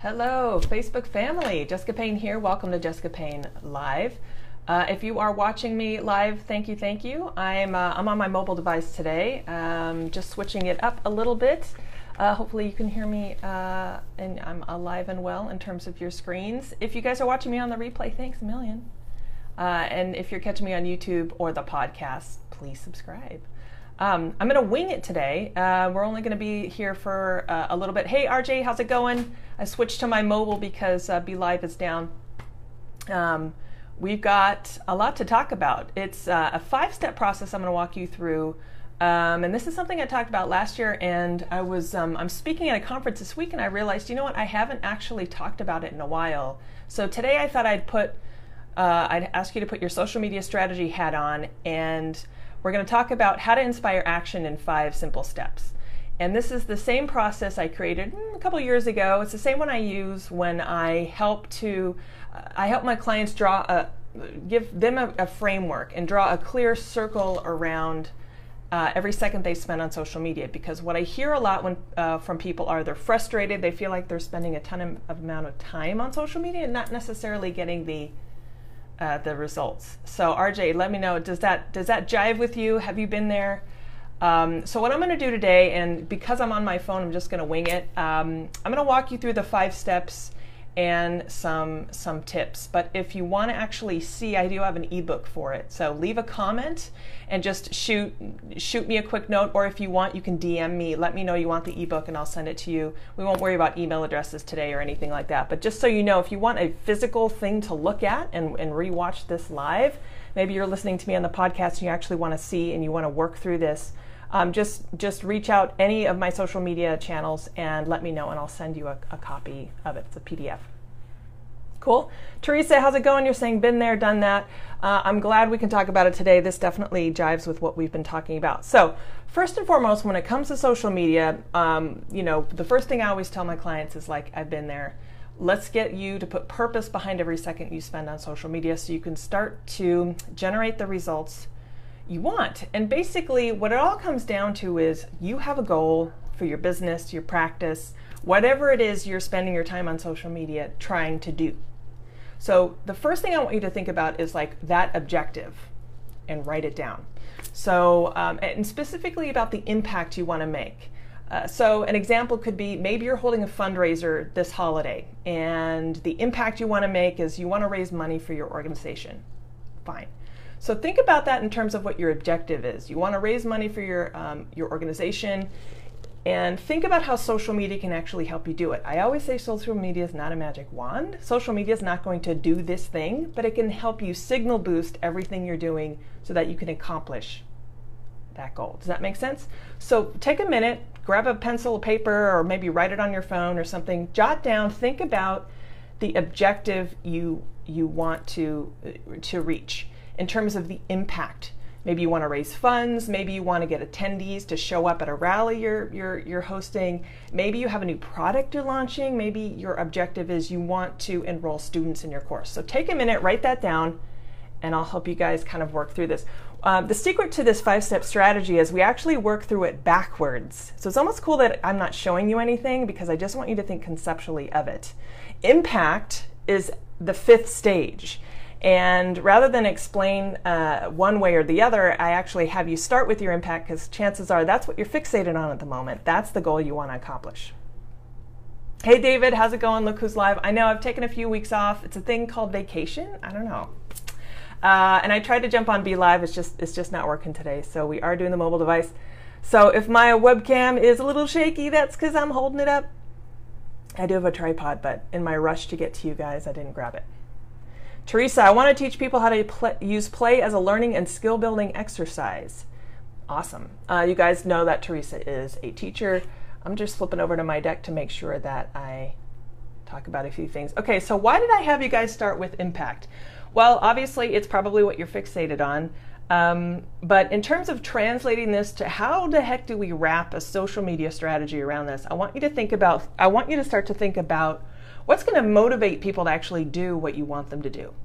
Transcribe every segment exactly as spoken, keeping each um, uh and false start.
Hello, Facebook family. Jessica Payne here. Welcome to Jessica Payne Live. Uh, if you are watching me live, thank you, thank you. I'm, uh, I'm on my mobile device today, um, just switching it up a little bit. Uh, hopefully you can hear me uh, and I'm alive and well in terms of your screens. If you guys are watching me on the replay, thanks a million. Uh, and if you're catching me on YouTube or the podcast, please subscribe. Um, I'm going to wing it today. Uh, we're only going to be here for uh, a little bit. Hey, R J, how's it going? I switched to my mobile because uh, Be Live is down. Um, we've got a lot to talk about. It's uh, a five-step process I'm going to walk you through. Um, and this is something I talked about last year, and I was um, I'm speaking at a conference this week, and I realized, you know what, I haven't actually talked about it in a while. So today I thought I'd put, uh, I'd ask you to put your social media strategy hat on, and we're going to talk about how to inspire action in five simple steps. And this is the same process I created a couple years ago. It's the same one I use when I help to, uh, I help my clients draw a, give them a, a framework and draw a clear circle around uh, every second they spend on social media. Because what I hear a lot when uh, from people are they're frustrated, they feel like they're spending a ton of, of amount of time on social media and not necessarily getting the Uh, the results. So R J, let me know, does that does that jive with you? Have you been there? Um, so what I'm going to do today, and because I'm on my phone, I'm just going to wing it. Um, I'm going to walk you through the five steps and some some tips. But if you want to actually see, I do have an ebook for it. So leave a comment and just shoot shoot me a quick note, or if you want, you can D M me. Let me know you want the ebook, and I'll send it to you. We won't worry about email addresses today or anything like that. But just so you know, if you want a physical thing to look at and, and rewatch this live, maybe you're listening to me on the podcast and you actually want to see and you want to work through this. Um, just just reach out any of my social media channels and let me know, and I'll send you a, a copy of it. It's a P D F. Cool. Teresa, how's it going? You're saying been there, done that. Uh, I'm glad we can talk about it today. This definitely jives with what we've been talking about. So first and foremost, when it comes to social media, um, you know, the first thing I always tell my clients is like, I've been there. Let's get you to put purpose behind every second you spend on social media so you can start to generate the results you want. And basically what it all comes down to is you have a goal for your business, your practice, whatever it is you're spending your time on social media trying to do. So the first thing I want you to think about is like that objective and write it down. So, um, and specifically about the impact you want to make. Uh, so an example could be maybe you're holding a fundraiser this holiday and the impact you want to make is you want to raise money for your organization. Fine. So think about that in terms of what your objective is. You want to raise money for your, um, your organization, and think about how social media can actually help you do it. I always say social media is not a magic wand. Social media is not going to do this thing, but it can help you signal boost everything you're doing so that you can accomplish that goal. Does that make sense? So take a minute, grab a pencil, paper, or maybe write it on your phone or something. Jot down, think about the objective you, you want to, to reach in terms of the impact. Maybe you want to raise funds. Maybe you want to get attendees to show up at a rally you're, you're, you're hosting. Maybe you have a new product you're launching. Maybe your objective is you want to enroll students in your course. So take a minute, write that down, and I'll help you guys kind of work through this. Um, the secret to this five-step strategy is we actually work through it backwards. So it's almost cool that I'm not showing you anything because I just want you to think conceptually of it. Impact is the fifth stage. And rather than explain uh, one way or the other, I actually have you start with your impact because chances are that's what you're fixated on at the moment. That's the goal you want to accomplish. Hey David, how's it going? Look who's live. I know I've taken a few weeks off. It's a thing called vacation. I don't know. Uh, and I tried to jump on Be Live. It's just, it's just not working today. So we are doing the mobile device. So if my webcam is a little shaky, that's because I'm holding it up. I do have a tripod, but in my rush to get to you guys, I didn't grab it. Teresa, I want to teach people how to play, use play as a learning and skill building exercise. Awesome. Uh, you guys know that Teresa is a teacher. I'm just flipping over to my deck to make sure that I talk about a few things. Okay, so why did I have you guys start with impact? Well, obviously it's probably what you're fixated on. Um, but in terms of translating this to how the heck do we wrap a social media strategy around this, I want you to think about, I want you to start to think about what's going to motivate people to actually do what you want them to do.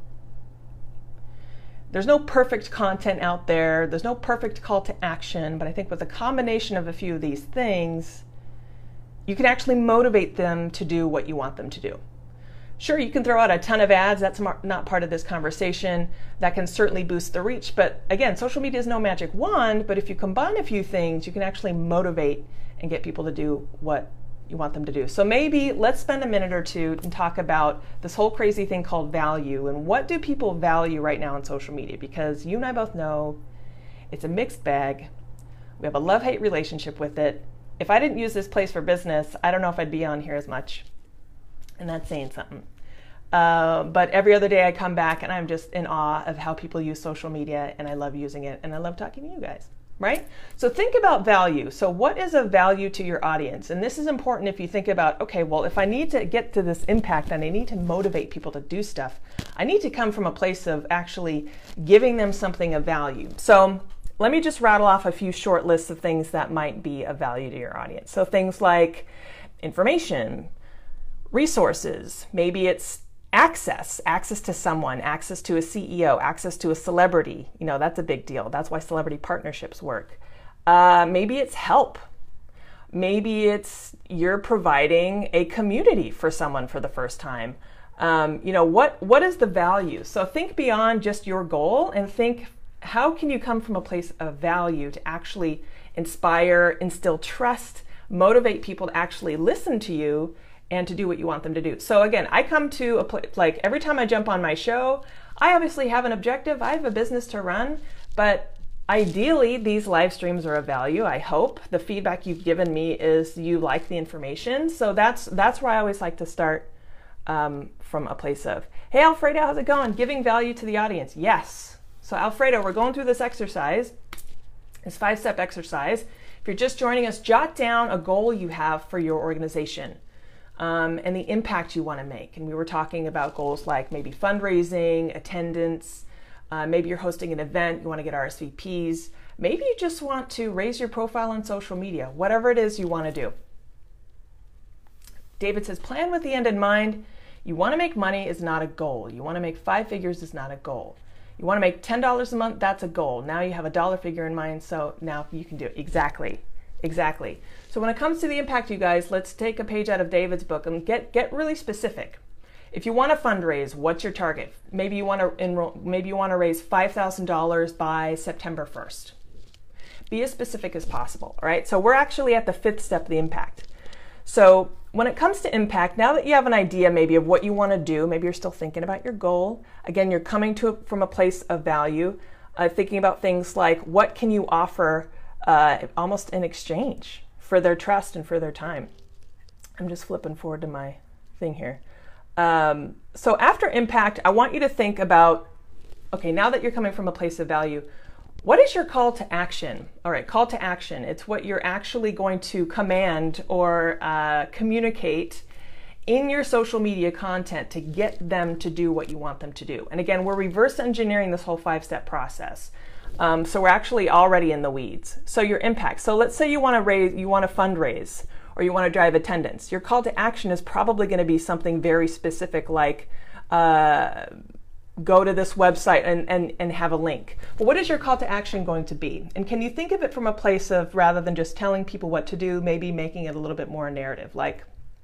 There's no perfect content out there. There's no perfect call to action, but I think with a combination of a few of these things, you can actually motivate them to do what you want them to do. Sure, you can throw out a ton of ads. That's not part of this conversation. That can certainly boost the reach. But again, social media is no magic wand, but if you combine a few things, you can actually motivate and get people to do what you want them to do. So maybe let's spend a minute or two and talk about this whole crazy thing called value, and what do people value right now on social media? Because you and I both know it's a mixed bag. We have a love-hate relationship with it. If I didn't use this place for business, I don't know if I'd be on here as much. And that's saying something. Uh, but every other day I come back and I'm just in awe of how people use social media, and I love using it, and I love talking to you guys, right? So think about value. So what is of value to your audience? And this is important if you think about, okay, well, if I need to get to this impact and I need to motivate people to do stuff, I need to come from a place of actually giving them something of value. So let me just rattle off a few short lists of things that might be of value to your audience. So things like information, resources, maybe it's access, access to someone, access to a C E O, access to a celebrity. You know, that's a big deal. That's why celebrity partnerships work. Uh, maybe it's help. Maybe it's you're providing a community for someone for the first time. Um, you know, what what is the value? So think beyond just your goal and think, how can you come from a place of value to actually inspire, instill trust, motivate people to actually listen to you and to do what you want them to do. So again, I come to a place, like every time I jump on my show, I obviously have an objective. I have a business to run, but ideally these live streams are of value. I hope the feedback you've given me is you like the information. So that's that's where I always like to start, um, from a place of, hey, Alfredo, how's it going? Giving value to the audience. Yes. So Alfredo, we're going through this exercise, this five-step exercise. If you're just joining us, jot down a goal you have for your organization. Um, and the impact you want to make. And we were talking about goals like maybe fundraising, attendance, uh, maybe you're hosting an event, you want to get R S V Ps, maybe you just want to raise your profile on social media, whatever it is you want to do. David says, plan with the end in mind. You want to make money is not a goal. You want to make five figures is not a goal. You want to make ten dollars a month, that's a goal. Now you have a dollar figure in mind, so now you can do it. Exactly. Exactly. So when it comes to the impact, you guys, let's take a page out of David's book and get get really specific. If you want to fundraise, what's your target? Maybe you want to enroll, maybe you want to raise five thousand dollars by September first. Be as specific as possible, all right? So we're actually at the fifth step of the impact. So when it comes to impact, now that you have an idea maybe of what you want to do, maybe you're still thinking about your goal. Again, you're coming to it from a place of value, uh, thinking about things like what can you offer Uh, almost in exchange for their trust and for their time. I'm just flipping forward to my thing here. Um, so after impact, I want you to think about, okay, now that you're coming from a place of value, what is your call to action? All right, call to action. It's what you're actually going to command or uh, communicate in your social media content to get them to do what you want them to do. And again, we're reverse engineering this whole five-step process. Um, so we're actually already in the weeds. So your impact. So let's say you want to raise, you want to fundraise, or you want to drive attendance. Your call to action is probably going to be something very specific, like uh, go to this website and, and, and have a link. But what is your call to action going to be? And can you think of it from a place of, rather than just telling people what to do, maybe making it a little bit more narrative, like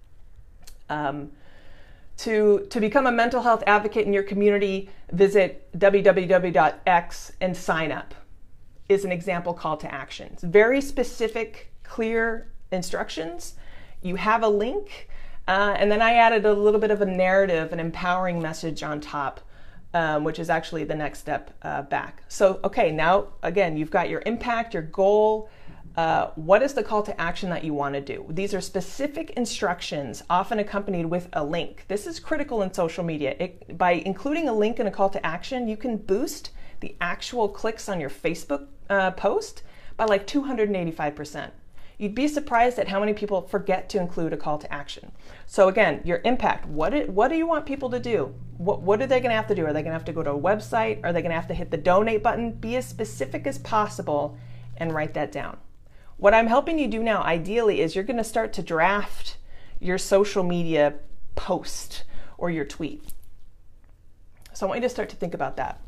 um, To, to become a mental health advocate in your community, visit w w w dot x and sign up is an example call to action. It's very specific, clear instructions. You have a link, uh, and then I added a little bit of a narrative, an empowering message on top, um, which is actually the next step uh, back. So, okay, now, again, you've got your impact, your goal. Uh, what is the call to action that you want to do? These are specific instructions, often accompanied with a link. This is critical in social media. It, by including a link and a call to action, you can boost the actual clicks on your Facebook uh, post by like two hundred eighty-five percent. You'd be surprised at how many people forget to include a call to action. So again, your impact, what, it, what do you want people to do? What, what are they going to have to do? Are they going to have to go to a website? Are they going to have to hit the donate button? Be as specific as possible and write that down. What I'm helping you do now, ideally, is you're going to start to draft your social media post or your tweet. So I want you to start to think about that.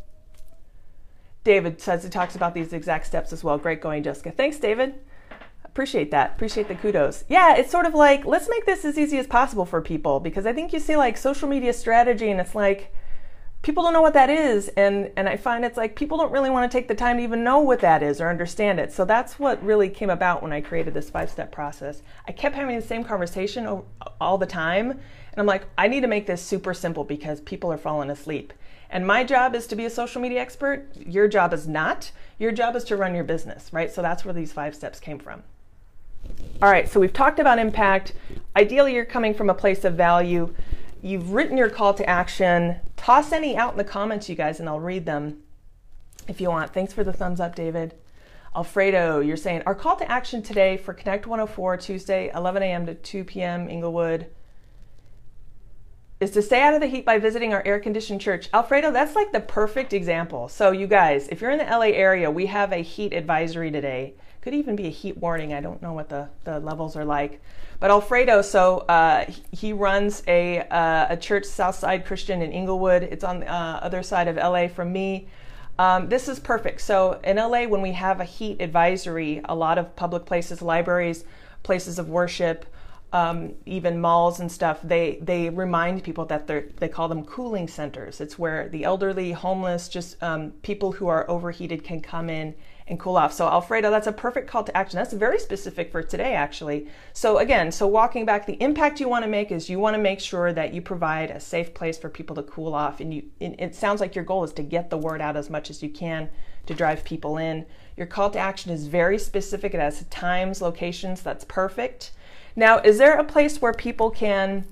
David says he talks about these exact steps as well. Great going, Jessica. Thanks, David. appreciate that. Appreciate the kudos. Yeah, it's sort of like, let's make this as easy as possible for people, because I think you see like social media strategy and it's like, people don't know what that is. And, and I find it's like, people don't really want to take the time to even know what that is or understand it. So that's what really came about when I created this five-step process. I kept having the same conversation all the time. And I'm like, I need to make this super simple because people are falling asleep. And my job is to be a social media expert. Your job is not. Your job is to run your business, right? So that's where these five steps came from. All right, so we've talked about impact. Ideally, you're coming from a place of value. You've written your call to action. Toss any out in the comments, you guys, and I'll read them if you want. Thanks for the thumbs up, David. Alfredo, you're saying, our call to action today for Connect one oh four, Tuesday, eleven a m to two p m, Inglewood, is to stay out of the heat by visiting our air-conditioned church. Alfredo, that's like the perfect example. So you guys, if you're in the L A area, we have a heat advisory today. Could even be a heat warning. I don't know what the, the levels are like. But Alfredo, so uh, he runs a, uh, a church, Southside Christian in Inglewood. It's on the uh, other side of L A from me. Um, this is perfect. So in L A, when we have a heat advisory, a lot of public places, libraries, places of worship, Um, even malls and stuff, they they remind people that they're, they call them cooling centers. It's where the elderly, homeless, just um, people who are overheated can come in and cool off. So Alfredo, that's a perfect call to action. That's very specific for today, actually. So again, so walking back, the impact you want to make is you want to make sure that you provide a safe place for people to cool off. And you, and it sounds like your goal is to get the word out as much as you can to drive people in. Your call to action is very specific. It has times, locations. That's perfect. Now, is there a place where people can,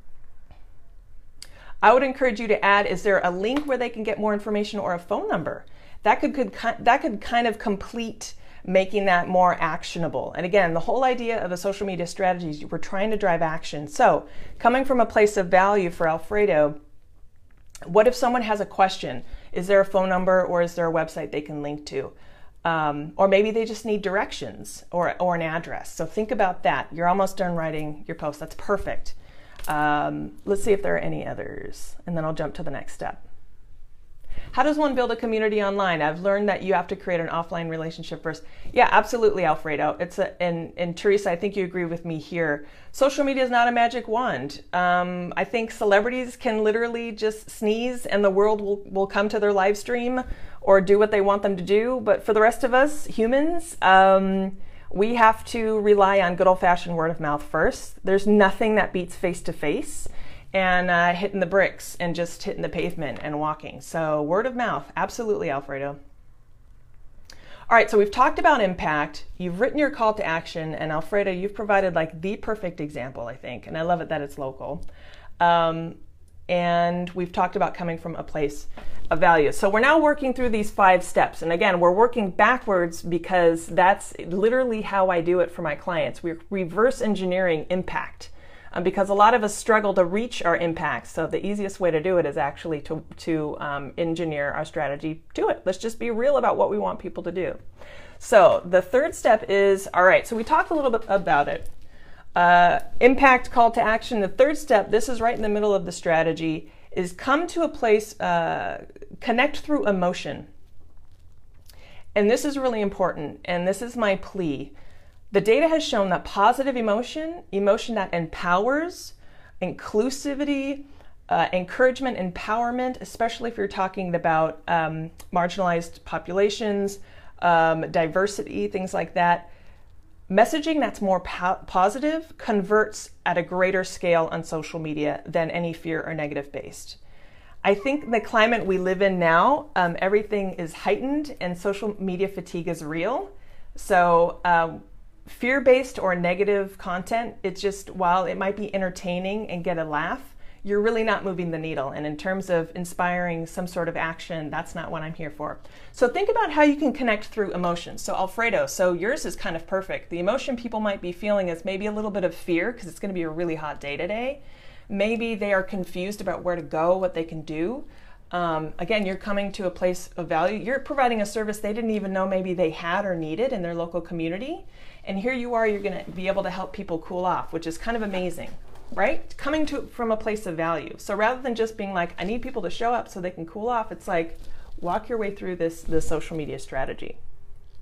I would encourage you to add, is there a link where they can get more information or a phone number? That could, could, that could kind of complete making that more actionable. And again, the whole idea of a social media strategy is we're trying to drive action. So coming from a place of value for Alfredo, what if someone has a question? Is there a phone number or is there a website they can link to? Um, or maybe they just need directions or, or an address. So think about that. You're almost done writing your post. That's perfect. Um, let's see if there are any others, and then I'll jump to the next step. How does one build a community online? I've learned that you have to create an offline relationship first. Yeah, absolutely, Alfredo. It's a, and, and Teresa, I think you agree with me here. Social media is not a magic wand. Um, I think celebrities can literally just sneeze and the world will, will come to their live stream or do what they want them to do. But for the rest of us humans, um, we have to rely on good old-fashioned word of mouth first. There's nothing that beats face-to-face and uh, hitting the bricks and just hitting the pavement and walking. So word of mouth, absolutely, Alfredo. All right, so we've talked about impact. You've written your call to action, and Alfredo, you've provided like the perfect example, I think, and I love it that it's local. Um, and we've talked about coming from a place of value. So we're now working through these five steps. And again, we're working backwards because that's literally how I do it for my clients. We're reverse engineering impact. Um, because a lot of us struggle to reach our impact. So the easiest way to do it is actually to, to um, engineer our strategy to it. Let's just be real about what we want people to do. So the third step is, all right, so we talked a little bit about it. Uh, impact, call to action. The third step, this is right in the middle of the strategy, is come to a place, uh, connect through emotion. And this is really important, and this is my plea. The data has shown that positive emotion, emotion that empowers, inclusivity, uh, encouragement, empowerment, especially if you're talking about um, marginalized populations, um, diversity, things like that, messaging that's more po- positive converts at a greater scale on social media than any fear or negative based. I think the climate we live in now, um, everything is heightened and social media fatigue is real. So, uh, fear-based or negative content, it's just, while it might be entertaining and get a laugh, you're really not moving the needle. And in terms of inspiring some sort of action, that's not what I'm here for. So think about how you can connect through emotions. So Alfredo, so yours is kind of perfect. The emotion people might be feeling is maybe a little bit of fear because it's going to be a really hot day today. Maybe they are confused about where to go, what they can do. Um, again, you're coming to a place of value. You're providing a service they didn't even know maybe they had or needed in their local community. And here you are, you're going to be able to help people cool off, which is kind of amazing, right? Coming to from a place of value. So rather than just being like, I need people to show up so they can cool off, it's like, walk your way through this, this social media strategy.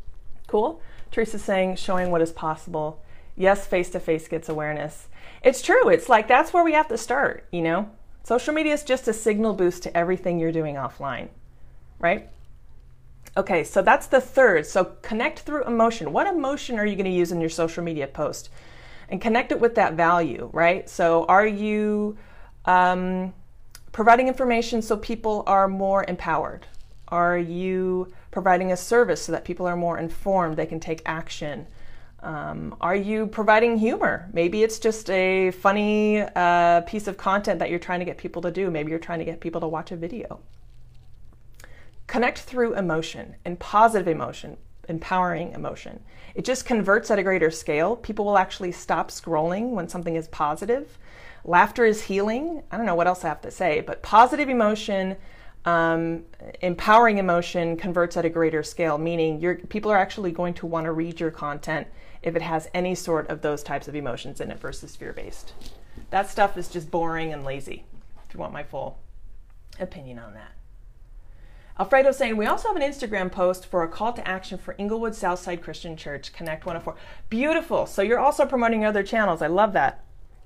Cool. Teresa's saying, showing what is possible. Yes, face-to-face gets awareness. It's true. It's like, that's where we have to start, you know? Social media is just a signal boost to everything you're doing offline, right? Okay, so that's the third. So connect through emotion. What emotion are you going to use in your social media post? And connect it with that value, right? So are you um, providing information so people are more empowered? Are you providing a service so that people are more informed, they can take action? Um, are you providing humor? Maybe it's just a funny uh, piece of content that you're trying to get people to do. Maybe you're trying to get people to watch a video. Connect through emotion, and positive emotion, empowering emotion. It just converts at a greater scale. People will actually stop scrolling when something is positive. Laughter is healing. I don't know what else I have to say, but positive emotion, um, empowering emotion converts at a greater scale, meaning your people are actually going to want to read your content if it has any sort of those types of emotions in it versus fear-based. That stuff is just boring and lazy, if you want my full opinion on that. Alfredo saying, we also have an Instagram post for a call to action for Inglewood Southside Christian Church, Connect one oh four. Beautiful. So you're also promoting other channels. I love that.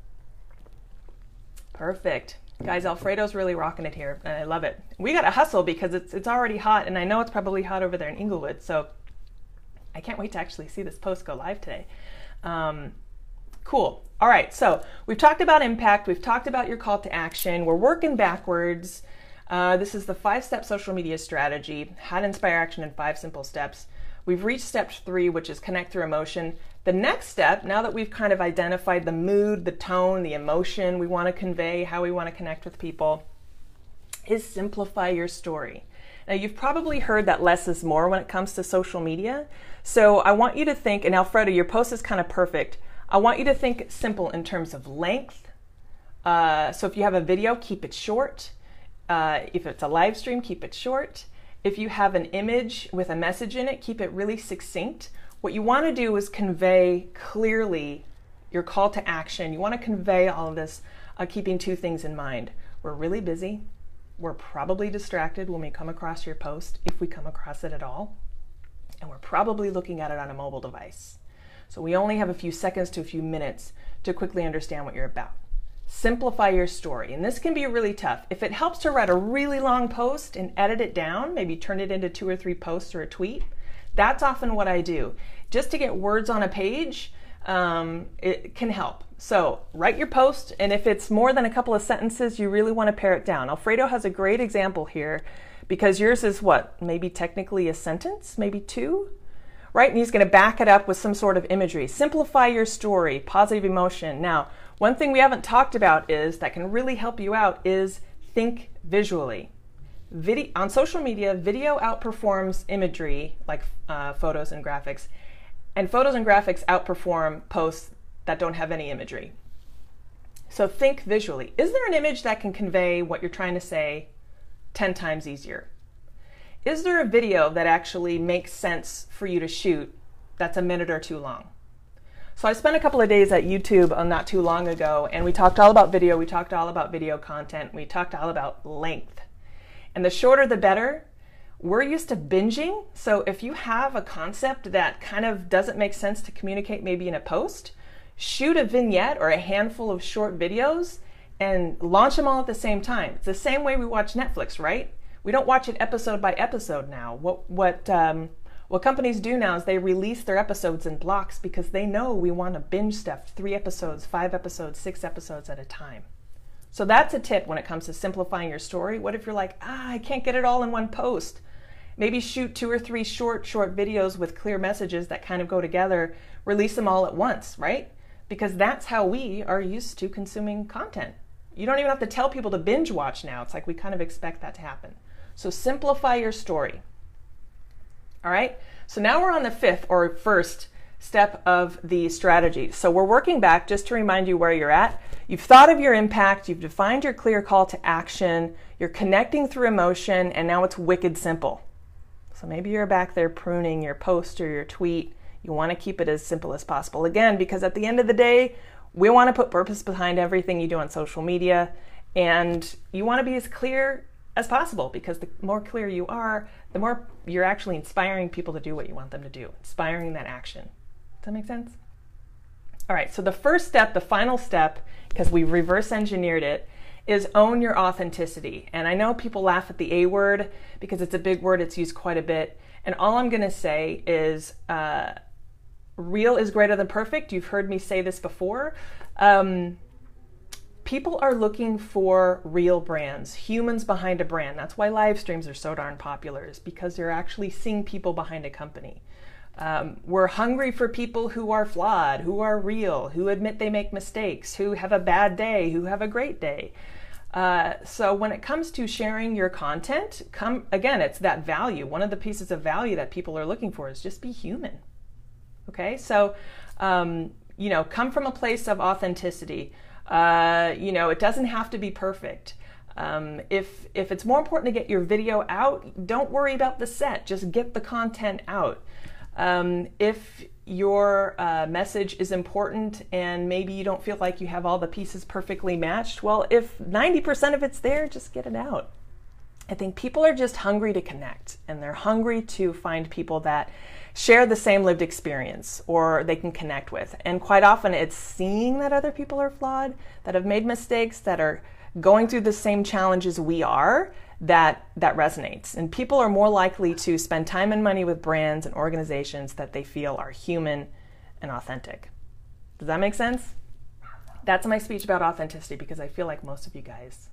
Perfect. Guys, Alfredo's really rocking it here, and I love it. We got to hustle because it's, it's already hot, and I know it's probably hot over there in Inglewood, so I can't wait to actually see this post go live today. Um, cool. All right, so we've talked about impact. We've talked about your call to action. We're working backwards. Uh, this is the five-step social media strategy, how to inspire action in five simple steps. We've reached step three, which is connect through emotion. The next step, now that we've kind of identified the mood, the tone, the emotion we want to convey, how we want to connect with people, is simplify your story. Now, you've probably heard that less is more when it comes to social media. So I want you to think, and Alfredo, your post is kind of perfect. I want you to think simple in terms of length. Uh, so if you have a video, keep it short. Uh, if it's a live stream, keep it short. If you have an image with a message in it, keep it really succinct. What you want to do is convey clearly your call to action. You want to convey all of this, uh, keeping two things in mind. We're really busy. We're probably distracted when we come across your post, if we come across it at all. And we're probably looking at it on a mobile device. So we only have a few seconds to a few minutes to quickly understand what you're about. Simplify your story, and this can be really tough. If it helps to write a really long post and edit it down, maybe turn it into two or three posts or a tweet, that's often what I do. Just to get words on a page, um, it can help. So write your post, and if it's more than a couple of sentences, you really want to pare it down. Alfredo has a great example here, because yours is what, maybe technically a sentence, maybe two? Right, and he's going to back it up with some sort of imagery. Simplify your story, positive emotion. Now, one thing we haven't talked about is that can really help you out is think visually. Video, on social media, video outperforms imagery, like uh, photos and graphics, and photos and graphics outperform posts that don't have any imagery. So think visually. Is there an image that can convey what you're trying to say ten times easier? Is there a video that actually makes sense for you to shoot that's a minute or two long? So I spent a couple of days at YouTube uh, not too long ago, and we talked all about video, we talked all about video content, we talked all about length. And the shorter the better. We're used to binging, so if you have a concept that kind of doesn't make sense to communicate maybe in a post, shoot a vignette or a handful of short videos and launch them all at the same time. It's the same way we watch Netflix, right? We don't watch it episode by episode now. What, what, um, What companies do now is they release their episodes in blocks because they know we want to binge stuff, three episodes, five episodes, six episodes at a time. So that's a tip when it comes to simplifying your story. What if you're like, ah, I can't get it all in one post? Maybe shoot two or three short, short videos with clear messages that kind of go together, release them all at once, right? Because that's how we are used to consuming content. You don't even have to tell people to binge watch now. It's like we kind of expect that to happen. So simplify your story. All right, so now we're on the fifth or first step of the strategy. So we're working back just to remind you where you're at. You've thought of your impact, you've defined your clear call to action, you're connecting through emotion, and now it's wicked simple. So maybe you're back there pruning your post or your tweet. You want to keep it as simple as possible. Again, because at the end of the day, we want to put purpose behind everything you do on social media, and you want to be as clear as possible, because the more clear you are, the more you're actually inspiring people to do what you want them to do, inspiring that action. Does that make sense? All right, so the first step, the final step, because we've reverse engineered it, is own your authenticity. And I know people laugh at the A word because it's a big word, it's used quite a bit. And all I'm gonna say is uh, real is greater than perfect. You've heard me say this before. Um, people are looking for real brands, humans behind a brand. That's why live streams are so darn popular, is because they're actually seeing people behind a company. Um, we're hungry for people who are flawed, who are real, who admit they make mistakes, who have a bad day, who have a great day. Uh, so when it comes to sharing your content, come again, it's that value. One of the pieces of value that people are looking for is just be human. Okay, so um, you know, come from a place of authenticity. Uh, you know, it doesn't have to be perfect. Um, if if it's more important to get your video out, don't worry about the set. Just get the content out. Um, if your uh, message is important and maybe you don't feel like you have all the pieces perfectly matched, well, if ninety percent of it's there, just get it out. I think people are just hungry to connect, and they're hungry to find people that share the same lived experience or they can connect with. And quite often it's seeing that other people are flawed, that have made mistakes, that are going through the same challenges we are, that that resonates. And people are more likely to spend time and money with brands and organizations that they feel are human and authentic. Does that make sense? That's my speech about authenticity, because I feel like most of you guys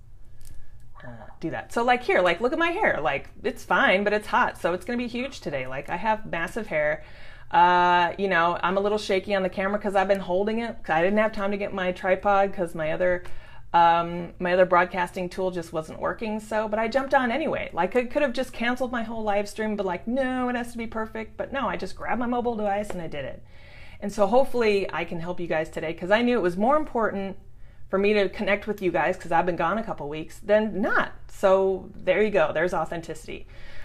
uh, do that. So like here, like look at my hair. Like it's fine, but it's hot, so it's gonna be huge today. Like I have massive hair. Uh, you know, I'm a little shaky on the camera because I've been holding it. I didn't have time to get my tripod because my other Um, my other broadcasting tool just wasn't working, so, but I jumped on anyway. Like I could have just canceled my whole live stream, but like, no, it has to be perfect. But no, I just grabbed my mobile device and I did it. And so hopefully I can help you guys today, because I knew it was more important for me to connect with you guys, because I've been gone a couple weeks, than not. So there you go, there's authenticity.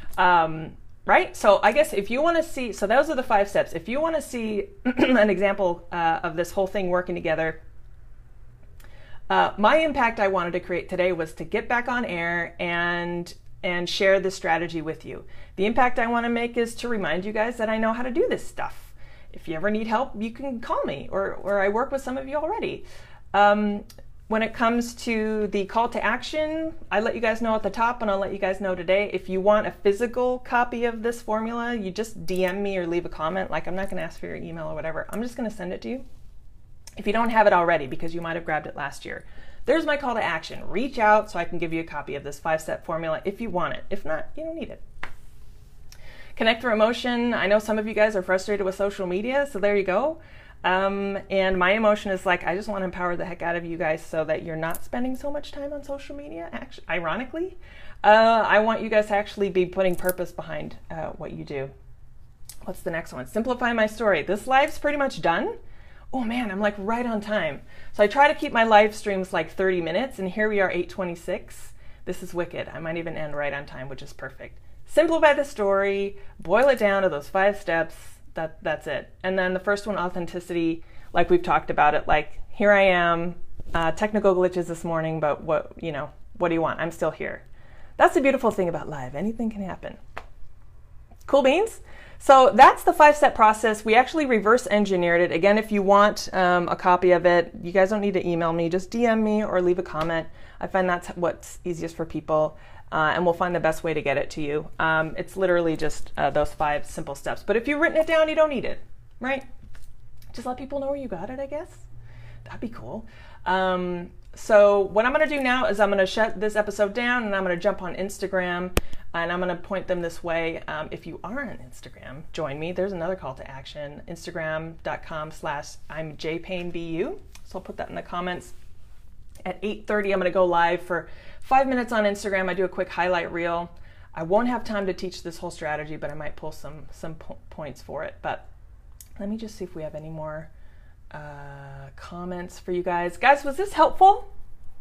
Um, right? So I guess if you want to see, so those are the five steps. If you want to see an example uh, of this whole thing working together, Uh, my impact I wanted to create today was to get back on air and and share this strategy with you. The impact I want to make is to remind you guys that I know how to do this stuff. If you ever need help, you can call me, or, or I work with some of you already. Um, when it comes to the call to action, I let you guys know at the top, and I'll let you guys know today. If you want a physical copy of this formula, you just D M me or leave a comment. Like, I'm not going to ask for your email or whatever. I'm just going to send it to you. If you don't have it already, because you might have grabbed it last year, there's my call to action. Reach out so I can give you a copy of this five-step formula if you want it. If not, you don't need it. Connect through emotion. I know some of you guys are frustrated with social media, so there you go. Um, and my emotion is like, I just want to empower the heck out of you guys so that you're not spending so much time on social media, actually, ironically. Uh, I want you guys to actually be putting purpose behind uh, what you do. What's the next one? Simplify my story. This live's pretty much done. Oh man, I'm like right on time. So I try to keep my live streams like thirty minutes, and here we are, eight twenty-six. This is wicked. I might even end right on time, which is perfect. Simplify the story, boil it down to those five steps. That, that's it. And then the first one, authenticity, like we've talked about it, like here I am, uh, technical glitches this morning, but what, you know, what do you want? I'm still here. That's the beautiful thing about live. Anything can happen. Cool beans? So that's the five-step process. We actually reverse engineered it. Again, if you want um, a copy of it, you guys don't need to email me. Just D M me or leave a comment. I find that's what's easiest for people, uh, and we'll find the best way to get it to you. Um, it's literally just uh, those five simple steps. But if you've written it down, you don't need it, right? Just let people know where you got it, I guess. That'd be cool. Um, so what I'm going to do now is I'm going to shut this episode down, and I'm going to jump on Instagram. And I'm going to point them this way. Um, if you are on Instagram, join me. There's another call to action, instagram.com slash I'm jpainbu. So I'll put that in the comments. At eight thirty, I'm going to go live for five minutes on Instagram. I do a quick highlight reel. I won't have time to teach this whole strategy, but I might pull some, some po- points for it. But let me just see if we have any more uh, comments for you guys. Guys, was this helpful?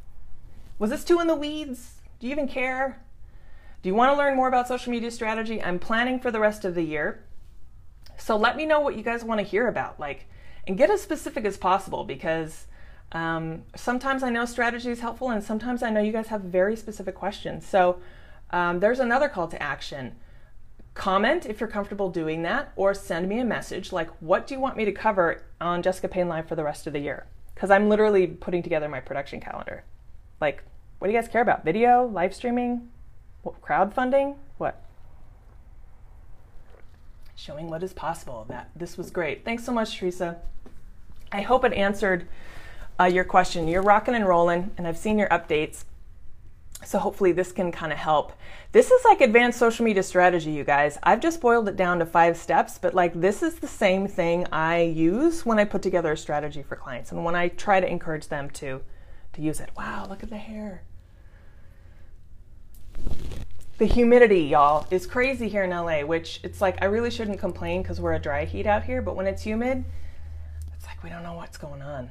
Was this too in the weeds? Do you even care? Do you want to learn more about social media strategy? I'm planning for the rest of the year. So let me know what you guys want to hear about, like, and get as specific as possible, because um, sometimes I know strategy is helpful, and sometimes I know you guys have very specific questions. So um, there's another call to action. Comment if you're comfortable doing that, or send me a message like, what do you want me to cover on Jessica Payne Live for the rest of the year? Because I'm literally putting together my production calendar. Like, what do you guys care about? Video, live streaming, what, crowdfunding? What? Showing what is possible. That this was great. Thanks so much, Teresa. I hope it answered uh, your question. You're rocking and rolling, and I've seen your updates. So hopefully this can kind of help. This is like advanced social media strategy, you guys. I've just boiled it down to five steps, but like this is the same thing I use when I put together a strategy for clients and when I try to encourage them to, to use it. Wow, look at the hair. The humidity, y'all, is crazy here in L A, which it's like I really shouldn't complain because we're a dry heat out here, but when it's humid, it's like we don't know what's going on.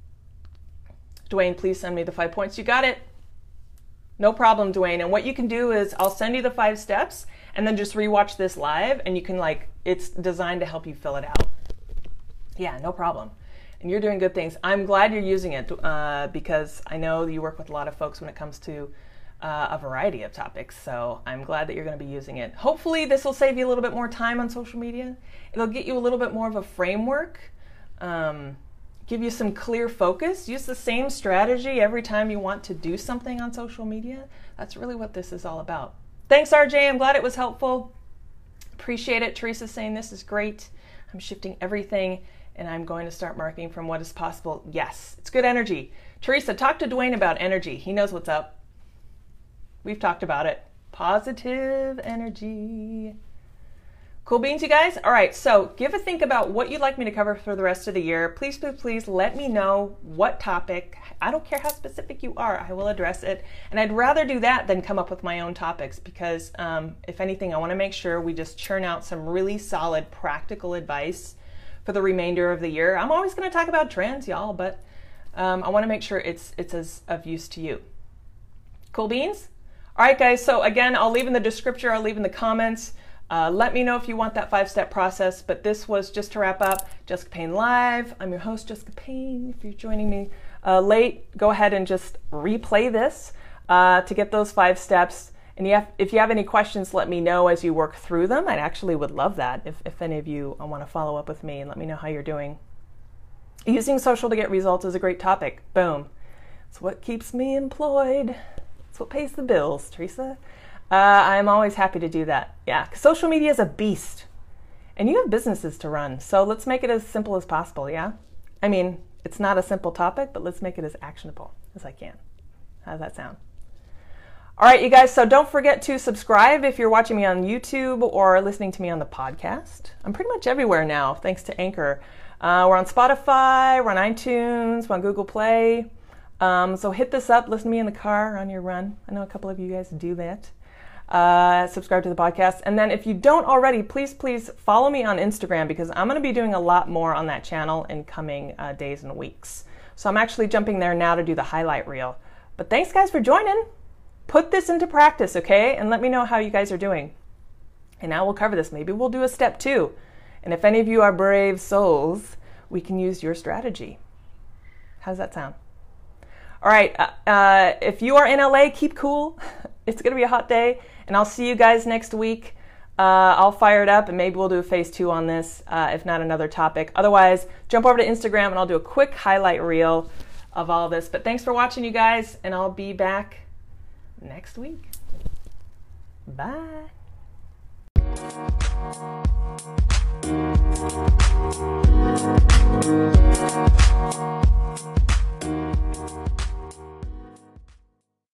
Dwayne, please send me the five points. You got it. No problem, Dwayne. And what you can do is I'll send you the five steps and then just rewatch this live and you can like, it's designed to help you fill it out. Yeah, no problem. And you're doing good things. I'm glad you're using it uh, because I know you work with a lot of folks when it comes to uh, a variety of topics. So I'm glad that you're going to be using it. Hopefully this will save you a little bit more time on social media. It'll get you a little bit more of a framework. Um, give you some clear focus. Use the same strategy every time you want to do something on social media. That's really what this is all about. Thanks, R J. I'm glad it was helpful. Appreciate it. Teresa's saying this is great. I'm shifting everything and I'm going to start marketing from what is possible. Yes, it's good energy. Teresa, talk to Dwayne about energy. He knows what's up. We've talked about it. Positive energy. Cool beans, you guys? All right, so give a think about what you'd like me to cover for the rest of the year. Please, please, please let me know what topic. I don't care how specific you are. I will address it. And I'd rather do that than come up with my own topics because um, if anything, I want to make sure we just churn out some really solid practical advice for the remainder of the year. I'm always going to talk about trends, y'all, but um, I want to make sure it's, it's as of use to you. Cool beans? All right, guys, so again, I'll leave in the description, I'll leave in the comments. Uh, let me know if you want that five-step process, but this was just to wrap up Jessica Payne Live. I'm your host, Jessica Payne. If you're joining me uh, late, go ahead and just replay this uh, to get those five steps. And you have, if you have any questions, let me know as you work through them. I actually would love that if, if any of you want to follow up with me and let me know how you're doing. Using social to get results is a great topic. Boom. It's what keeps me employed. It's what pays the bills, Teresa. Uh, I'm always happy to do that. Yeah, 'cause social media is a beast. And you have businesses to run, so let's make it as simple as possible, yeah? I mean, it's not a simple topic, but let's make it as actionable as I can. How does that sound? All right, you guys, so don't forget to subscribe if you're watching me on YouTube or listening to me on the podcast. I'm pretty much everywhere now, thanks to Anchor. Uh, we're on Spotify, we're on iTunes, we're on Google Play. Um, so hit this up, listen to me in the car on your run. I know a couple of you guys do that. Uh, subscribe to the podcast. And then if you don't already, please, please follow me on Instagram because I'm going to be doing a lot more on that channel in coming uh, days and weeks. So I'm actually jumping there now to do the highlight reel. But thanks, guys, for joining. Put this into practice, okay? And let me know how you guys are doing. And now we'll cover this. Maybe we'll do a step two. And if any of you are brave souls, we can use your strategy. How does that sound? All right, uh, uh, if you are in L A, keep cool. It's going to be a hot day, and I'll see you guys next week. Uh, I'll fire it up, and maybe we'll do a phase two on this, uh, if not another topic. Otherwise, jump over to Instagram, and I'll do a quick highlight reel of all of this. But thanks for watching, you guys, and I'll be back next week. Bye.